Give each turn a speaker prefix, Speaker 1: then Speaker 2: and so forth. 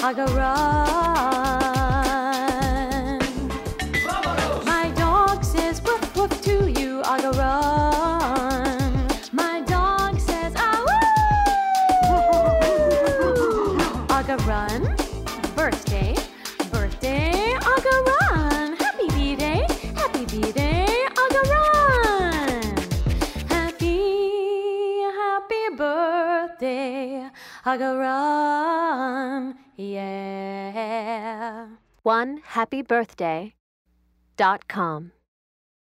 Speaker 1: I go run. My dog says woof woof to you, I go run. My dog says ah woo. I go run. Birthday, birthday, I go run. Happy B-Day, happy B-Day, I go run. Happy birthday, I go run, yeah.
Speaker 2: OneHappyBirthday.com